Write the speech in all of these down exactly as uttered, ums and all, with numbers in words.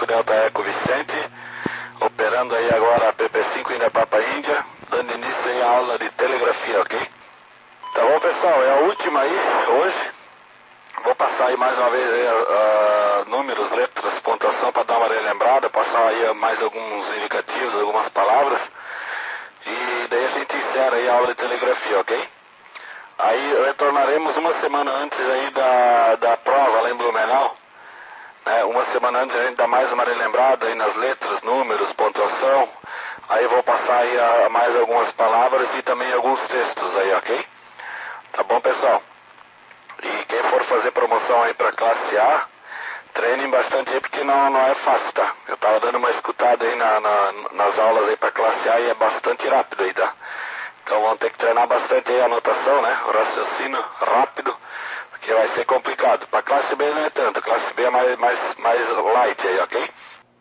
Delta Eco Vicente, operando aí agora a P P cinco Índia Papa Índia, dando início aí à aula de telegrafia, ok? Tá bom, pessoal, é a última aí, hoje. Vou passar aí mais uma vez aí, uh, números, letras, pontuação para dar uma relembrada, passar aí mais alguns indicativos, algumas palavras. E daí a gente encerra aí a aula de telegrafia, ok? Aí retornaremos uma semana antes aí da, da prova lá em Blumenau. Né? Uma semana antes a gente dá mais uma relembrada aí nas letras, números, pontuação. Aí eu vou passar aí a, mais algumas palavras e também alguns textos aí, ok? Tá bom, pessoal? E quem for fazer promoção aí para classe A, treinem bastante aí porque não, não é fácil, tá? Eu tava dando uma escutada aí na, na, nas aulas aí para classe A e é bastante rápido aí, tá? Então vão ter que treinar bastante aí a anotação, né? O raciocínio rápido, porque vai ser complicado. Para classe B não é tanto, classe B é mais, mais, mais light aí, ok?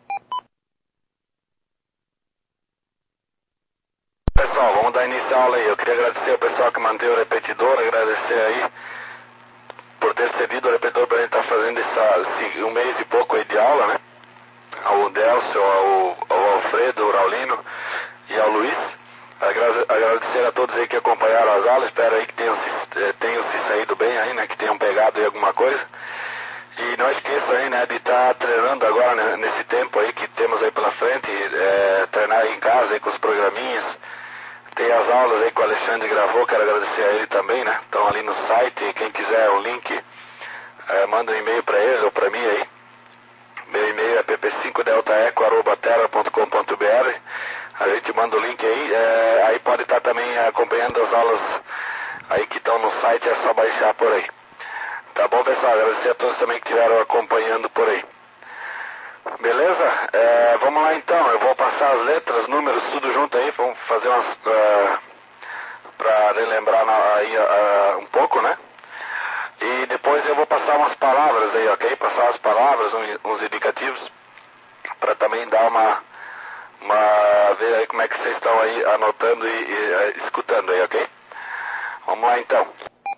Pessoal, vamos dar início à aula aí. Eu queria agradecer ao pessoal que manteve o repetidor, agradecer aí por ter cedido o repetidor para a gente estar tá fazendo essa, esse, um mês e pouco aí de aula, né? Ao Delcio, ao, ao Alfredo, ao Raulino e ao Luiz. Agradecer a todos aí que acompanharam as aulas, espero aí que tenham se, tenham se saído bem aí, né? Que tenham pegado aí alguma coisa. E não esqueçam aí, né? De estar tá treinando agora, né, nesse tempo aí que temos aí pela frente, é, treinar aí em casa aí com os programinhas. Tem as aulas aí que o Alexandre gravou, quero agradecer a ele também, né? Estão ali no site, quem quiser o link, é, manda um e-mail para ele ou para mim aí. Meu e-mail é p p cinco delta eco arroba terra ponto com ponto b r. A gente manda o link aí, é, aí pode estar também acompanhando as aulas aí que estão no site, é só baixar por aí. Tá bom, pessoal? Agradecer a todos também que estiveram acompanhando por aí. Beleza? É, vamos lá então, eu vou passar as letras, números, tudo junto aí, vamos fazer umas... Uh, para relembrar na, aí uh, um pouco, né? E depois eu vou passar umas palavras aí, ok? Passar as palavras, um, uns indicativos, para também dar uma... uma ver aí como é que vocês estão aí anotando e, e uh, escutando aí, ok? Vamos lá então.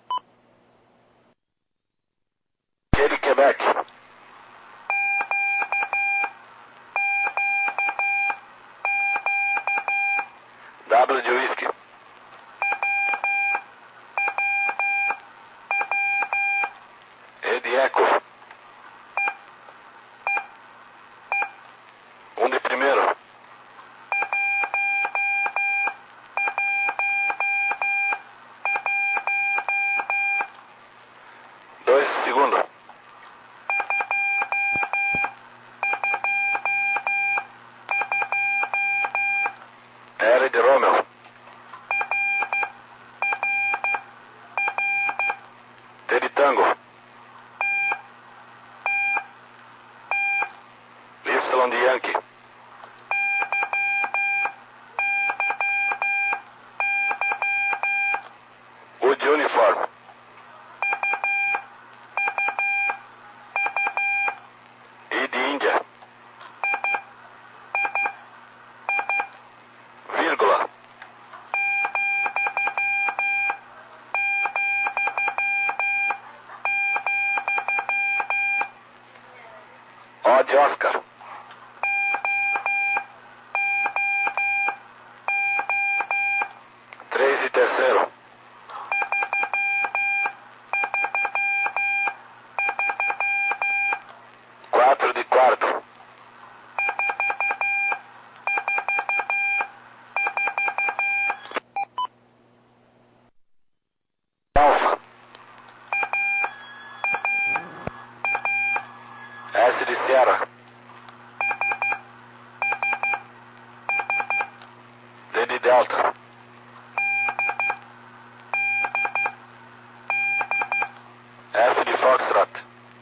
Kelly, Quebec. W de whisky. E de eco. Um de primeiro. Dois de segundo. R de Romeo. T de Tango. Y de Yankee. U de Uniforme. I de Índia. Vírgula. O de Oscar. Três de terceiro. Quatro de quarto. Alfa. S de Sierra. D de Delta. F de Foxtrot.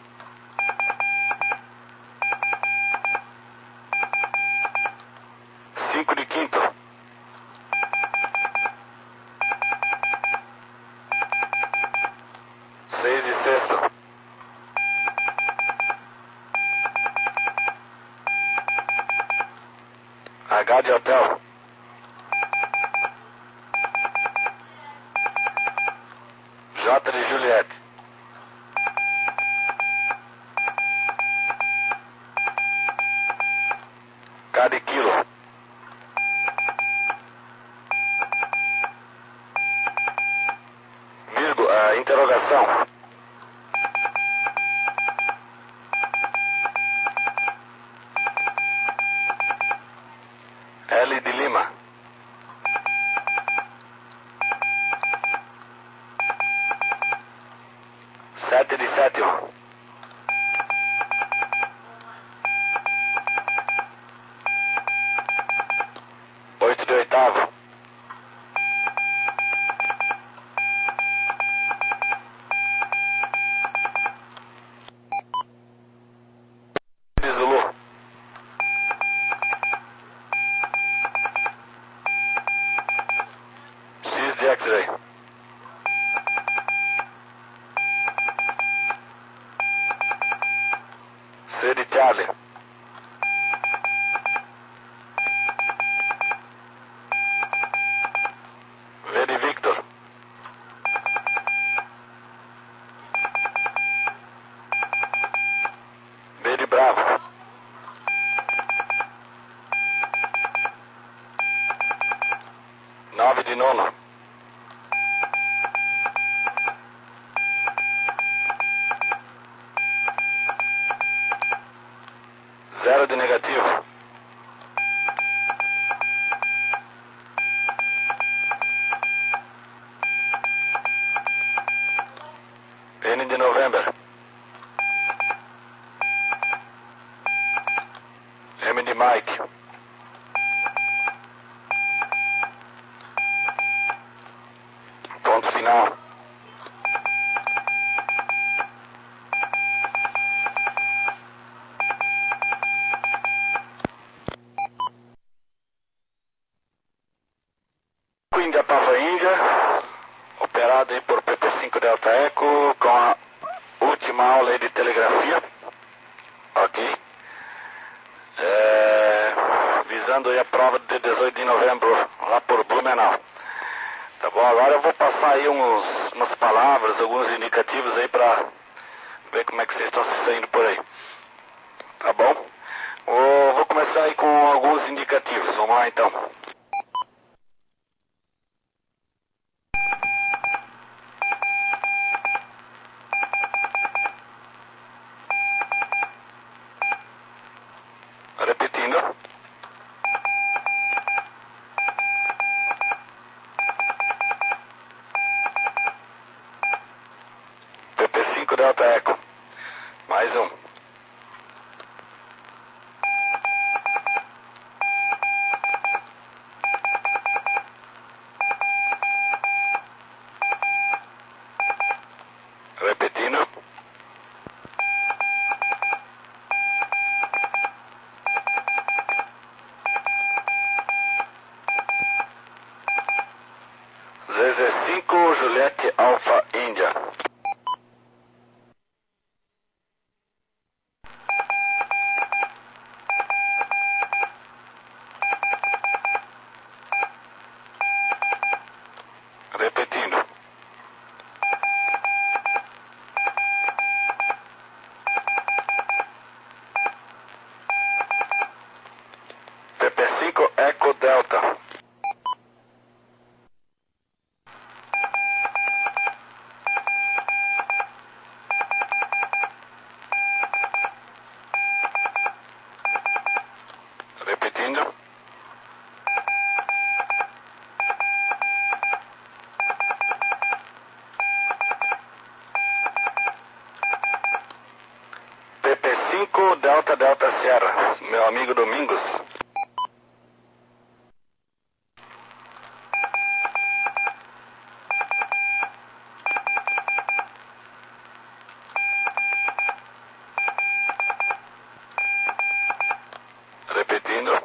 Cinco de quinto. Seis de sexto. H de hotel. J de Juliette. Capitão. L de Lima. Sete de sétimo. Oito de oitavo. De Zulu. X de X-ray. C de Charlie. V de Victor. B de Bravo. Nove de nono. Zero de negativo. N de November. M de Mike. Ponto final. Índia Pava Índia, operado aí por P P cinco Delta Eco, com a última aula aí de telegrafia. Ok. É, visando aí a prova de dezoito de novembro lá por Blumenau. Tá bom, agora eu vou passar aí uns, umas palavras, alguns indicativos aí pra ver como é que vocês estão se saindo por aí. Tá bom? Vou, vou começar aí com alguns indicativos. Vamos lá então. Repetindo. P P cinco Delta Eco. Mais um. Repetindo. Z Z cinco Juliette Alpha India. Repetindo. P P cinco Eco Delta. Repetindo. P P cinco Delta Delta Sierra, meu amigo Domingos. Repetindo.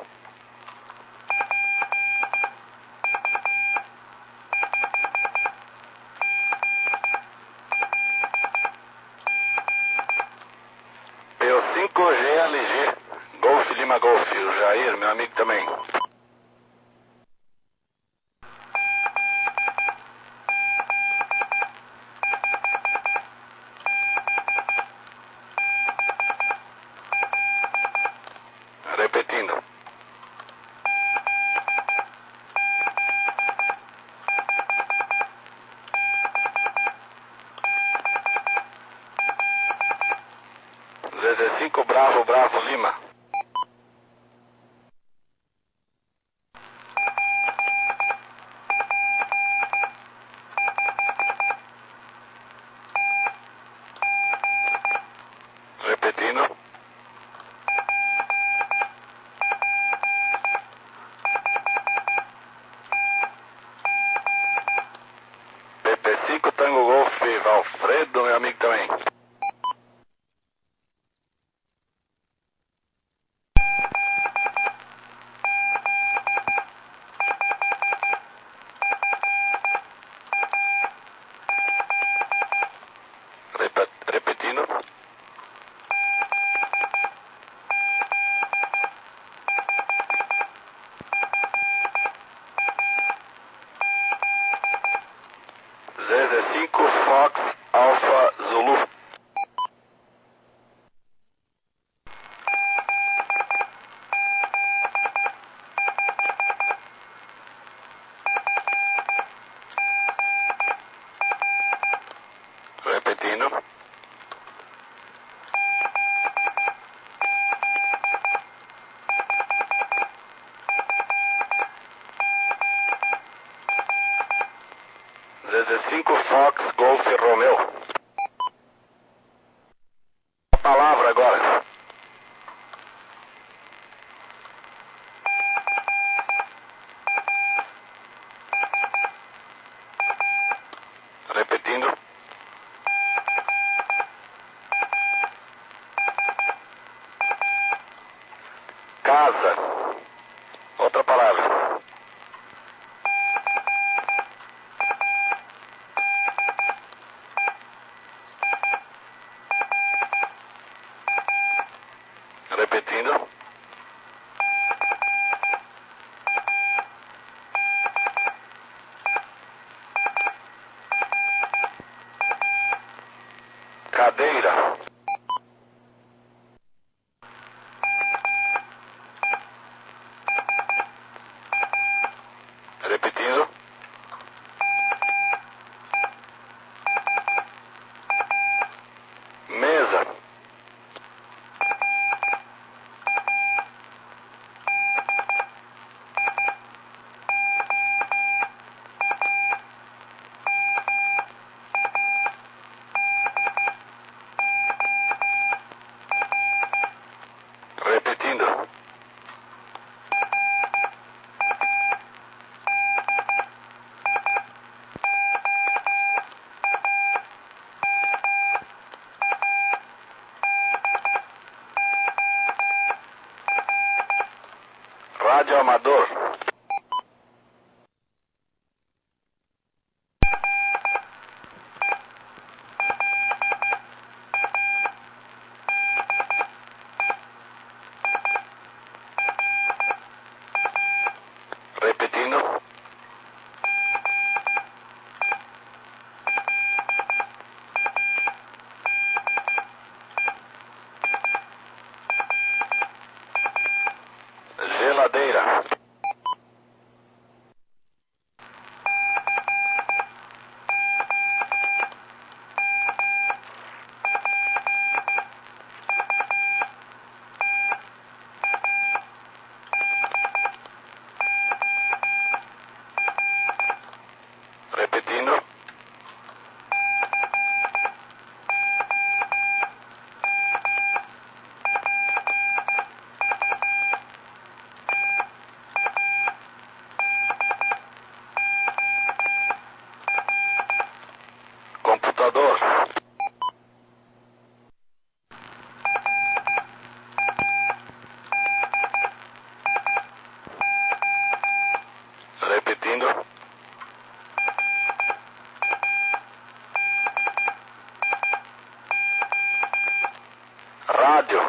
P O cinco G L G, Golf Lima Golf, o Jair, meu amigo também. Repetindo. Zezé cinco, Bravo, Bravo, Lima. Repetindo. P P cinco, Tango Golf, Valfredo, meu amigo também. Repe- Repetindo. Zezé cinco, Fox, Alfa, Zulu. Repetindo. Zezé cinco, Fox, Golf, Romeo. A palavra agora. Repetindo. Casa. Outra palavra. Repetindo. Cadeira. Repetindo. Mesa. Repetindo. Rádio amador. Repetindo. Geladeira. Repetindo. Computador. Repetindo. Rádio.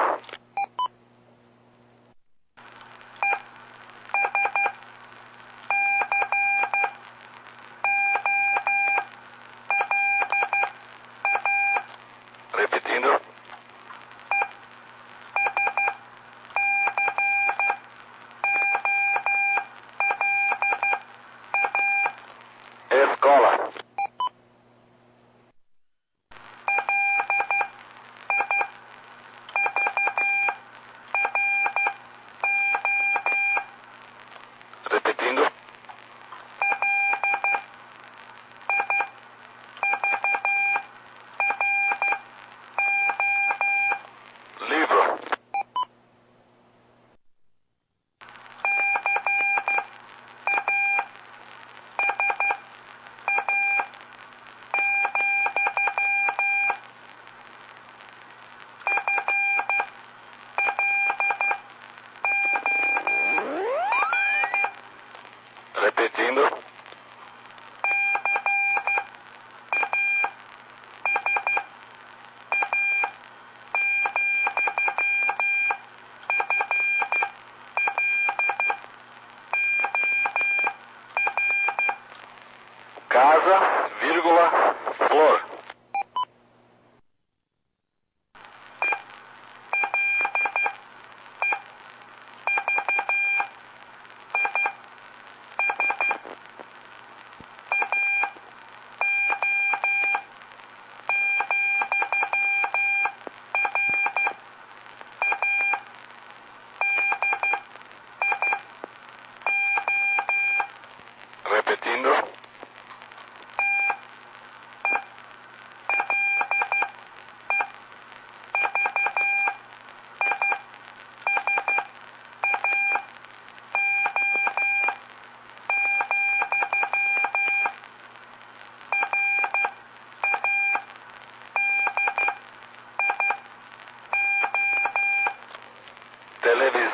Repetindo. Escola.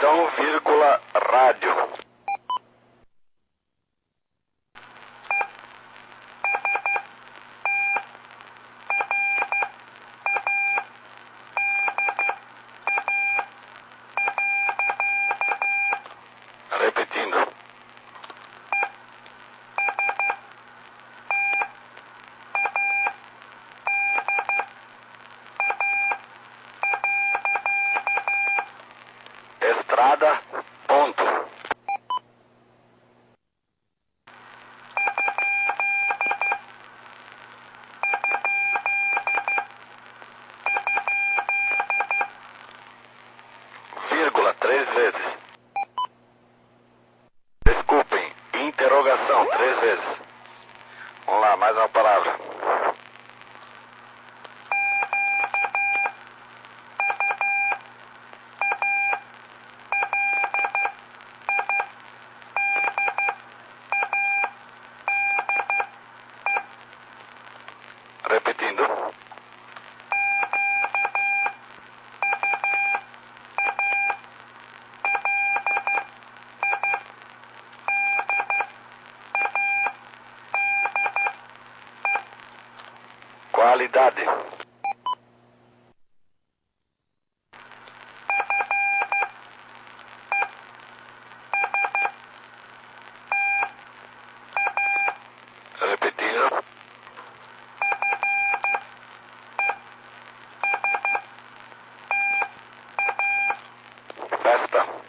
estação, vírgula, rádio. Repetindo. Estrada, ponto. Vírgula, três vezes. Desculpem, interrogação, três vezes. Vamos lá, mais uma palavra. Repetindo. Qualidade. Repetindo. Festa. Vou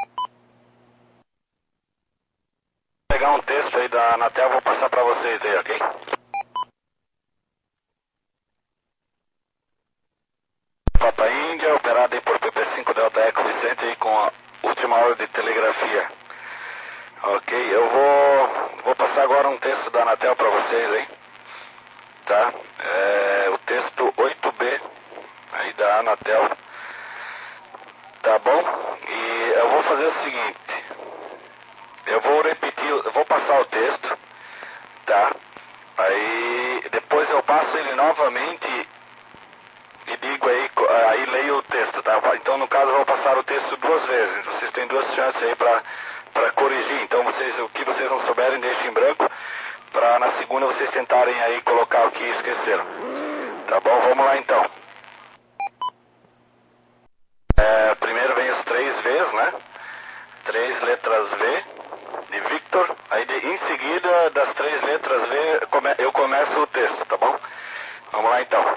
pegar um texto aí da Anatel, vou passar para vocês aí, ok? Papa Índia, operado aí por P P cinco Delta Eco Vicente aí com a última hora de telegrafia. Ok, eu vou, vou passar agora um texto da Anatel para vocês aí. Tá? É, o texto oito B aí da Anatel. Tá bom? E eu vou fazer o seguinte. Eu vou repetir, eu vou passar o texto. Tá? Aí depois eu passo ele novamente e digo aí, aí leio o texto, tá? Então no caso eu vou passar o texto duas vezes. Vocês têm duas chances aí pra, pra corrigir. Então vocês, o que vocês não souberem deixem em branco, pra na segunda vocês tentarem aí colocar o que esqueceram. Tá bom? Vamos lá então. É, primeiro vem os três V's, né? Três letras V de Victor. Aí de, em seguida das três letras V come, eu começo o texto, tá bom? Vamos lá então.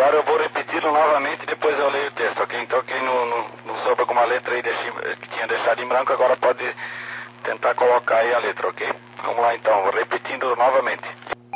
Agora eu vou repeti-lo novamente e depois eu leio o texto, ok? Então quem não, não, não soube alguma letra aí deixei, que tinha deixado em branco, agora pode tentar colocar aí a letra, ok? Vamos lá então, repetindo novamente.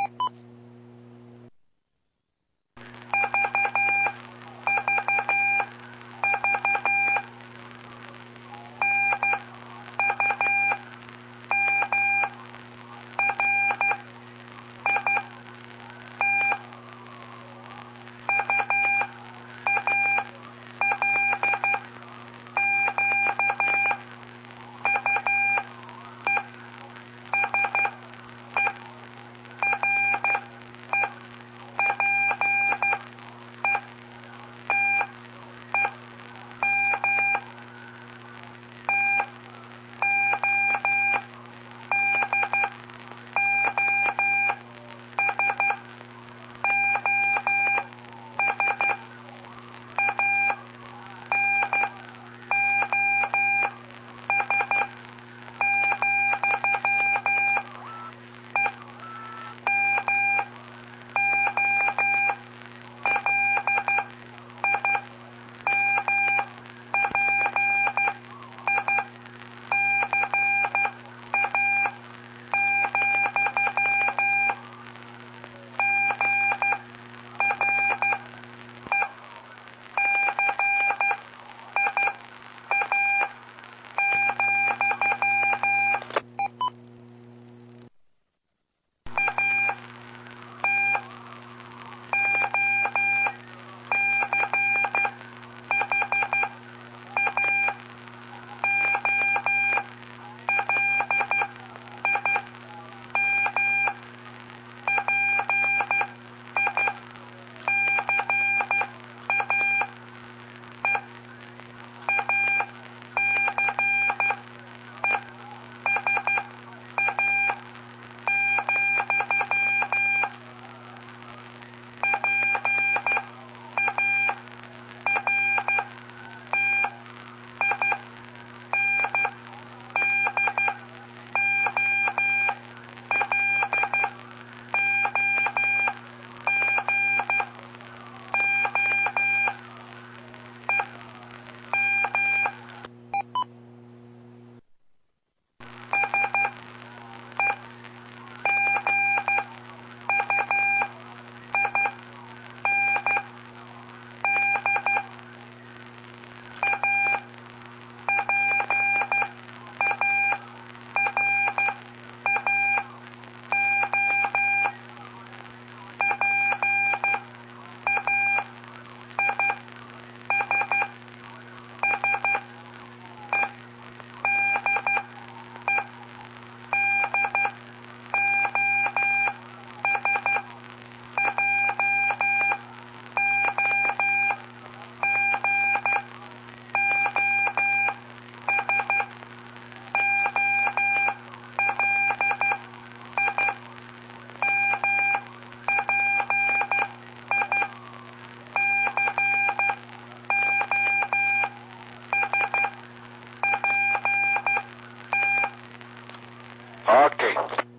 Ok.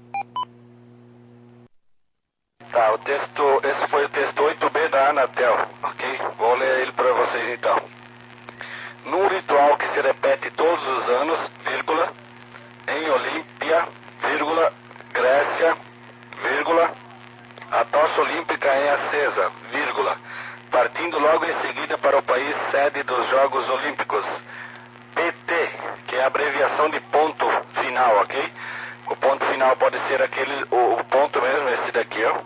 Tá, o texto, esse foi o texto oito B da Anatel, ok? Vou ler ele para vocês então. Num ritual que se repete todos os anos, vírgula, em Olímpia, vírgula, Grécia, vírgula, a tocha olímpica é acesa, vírgula, partindo logo em seguida para o país sede dos Jogos Olímpicos. P T, que é a abreviação de ponto final, ok? O ponto final pode ser aquele, o, o ponto mesmo, esse daqui, ó.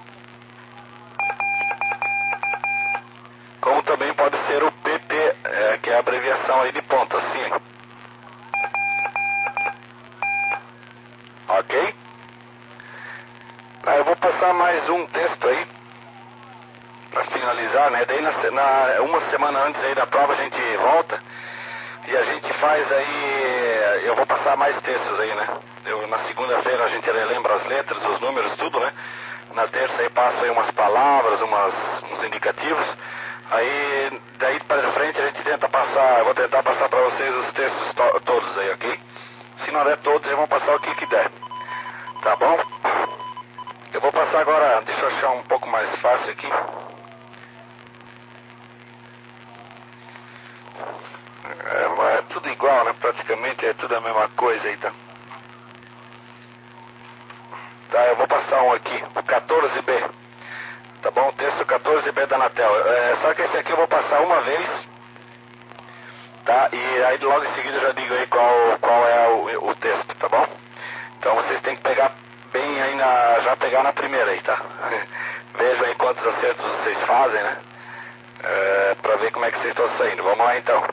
Como também pode ser o P P, é, que é a abreviação aí de ponto, assim. Ok? Ah, eu vou passar mais um texto aí, para finalizar, né? Daí, na, na, uma semana antes aí da prova, a gente volta e a gente faz aí, eu vou passar mais textos aí, né? Eu, na segunda-feira a gente relembra as letras, os números, tudo, né? Na terça aí passo aí umas palavras, umas, uns indicativos. Aí, daí para frente a gente tenta passar, eu vou tentar passar para vocês os textos to todos aí, ok? Se não der todos, eu vou passar o que que der. Tá bom? Eu vou passar agora, deixa eu achar um pouco mais fácil aqui. tudo igual, né? Praticamente é tudo a mesma coisa aí, tá? Tá, eu vou passar um aqui, o quatorze B. Tá bom? O texto quatorze B da Anatel. É, só que esse aqui eu vou passar uma vez, tá? E aí logo em seguida eu já digo aí qual, qual é o, o texto, tá bom? Então vocês têm que pegar bem aí na... já pegar na primeira aí, tá? Vejam aí quantos acertos vocês fazem, né? É, pra ver como é que vocês estão saindo. Vamos lá então.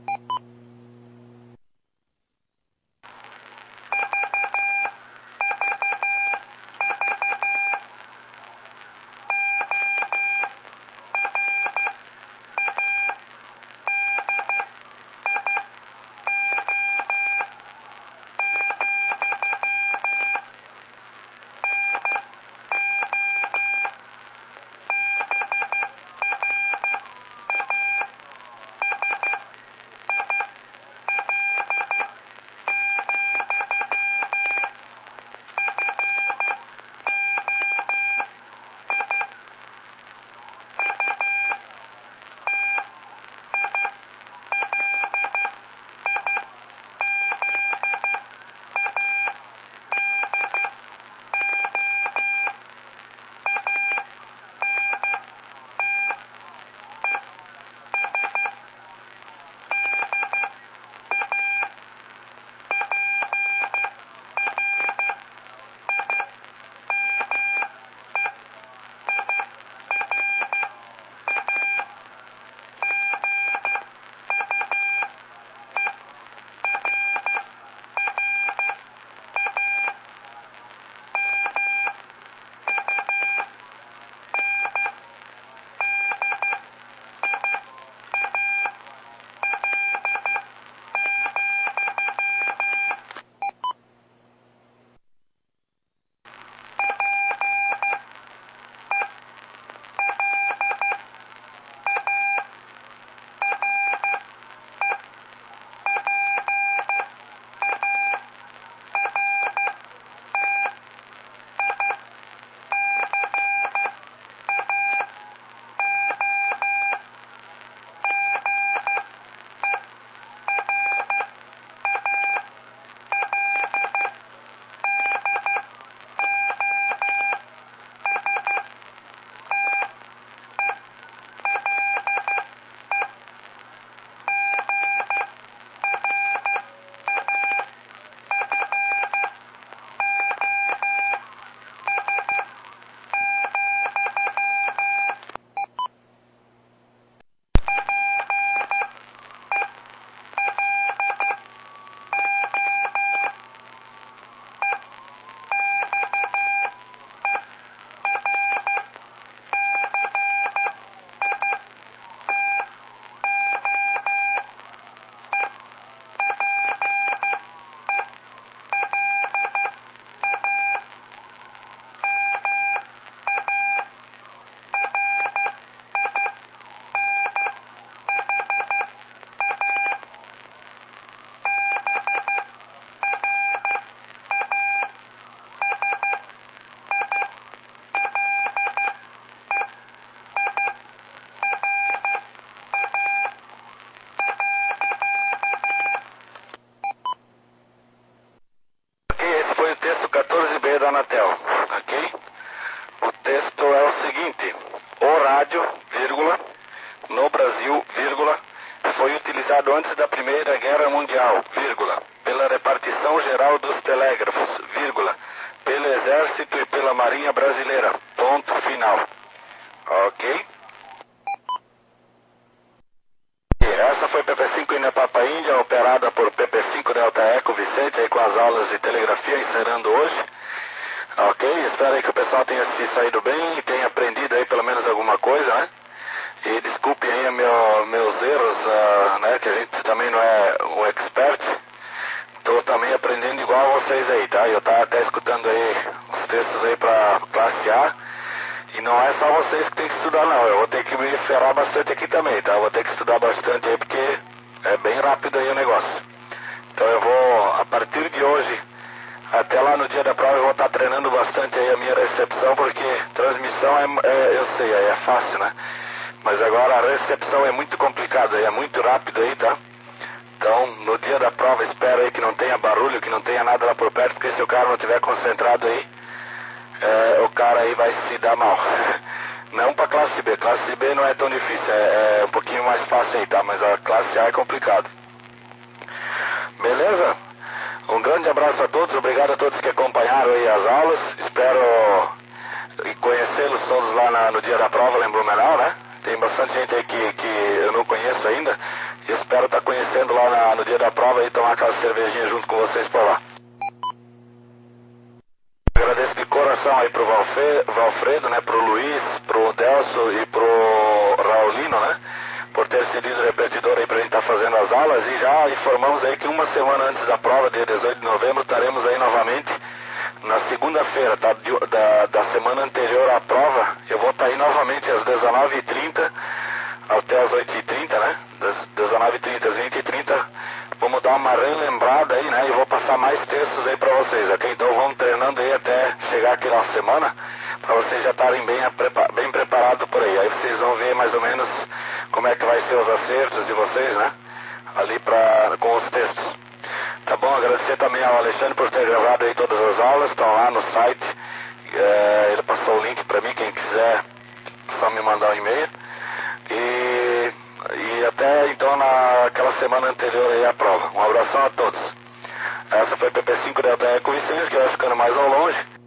Da Anatel, ok? O texto é o seguinte: o rádio, vírgula, no Brasil, vírgula, foi utilizado antes da Primeira Guerra Mundial, vírgula, pela repartição geral dos telégrafos, vírgula, pelo Exército e pela Marinha Brasileira, ponto final, ok? E essa foi P P cinco Índia Papa Índia, operada por P P cinco Delta Eco Vicente, aí com as aulas de telegrafia encerrando hoje. Ok, espero aí que o pessoal tenha se saído bem e tenha aprendido aí pelo menos alguma coisa, né? E desculpem aí meu, meus erros, uh, né? Que a gente também não é um expert. Estou também aprendendo igual a vocês aí, tá? Eu estava até escutando aí os textos aí para classe A. E não é só vocês que tem que estudar não, eu vou ter que me esferar bastante aqui também, tá? Eu vou ter que estudar bastante aí porque é bem rápido aí o negócio. Então eu vou, a partir de hoje, até lá no dia da prova eu vou estar treinando bastante aí a minha recepção, porque transmissão é, é eu sei, é fácil, né? Mas agora a recepção é muito complicada, é muito rápido aí, tá? Então, no dia da prova, espero aí que não tenha barulho, que não tenha nada lá por perto, porque se o cara não estiver concentrado aí, é, o cara aí vai se dar mal. Não para classe B, classe B não é tão difícil, é, é um pouquinho mais fácil aí, tá? Mas a classe A é complicado. Beleza? Um grande abraço a todos, obrigado a todos que acompanharam aí as aulas, espero conhecê-los todos lá na, no dia da prova lá em Blumenau, né? Tem bastante gente aí que, que eu não conheço ainda, e espero estar conhecendo lá na, no dia da prova e tomar aquela cervejinha junto com vocês por lá. Agradeço de coração aí pro Valfe, Valfredo, né, pro Luiz, pro Delso e pro Raulino, né, por ter cedido o repetidor aí pra gente estar fazendo as aulas, e já informamos aí que uma semana antes da prova, dia dezoito de novembro, estaremos aí novamente na segunda-feira, tá, da, da semana anterior à prova. Eu vou estar aí novamente às dezenove e trinta até às oito e trinta, né, das dezenove e trinta às vinte e trinta, vamos dar uma relembrada aí, né, e vou passar mais textos aí pra vocês, ok? Então vamos treinando aí até chegar aquela semana, pra vocês já estarem bem, bem preparados por aí. Aí vocês vão ver mais ou menos como é que vai ser os acertos de vocês, né, ali pra, com os textos. Tá bom? Agradecer também ao Alexandre por ter gravado aí todas as aulas, estão lá no site, é, ele passou o link pra mim, quem quiser só me mandar um e-mail. E, e até então naquela semana anterior aí à prova. Um abração a todos. Essa foi P P cinco Delta Eco Vicente, que vai ficando mais ao longe.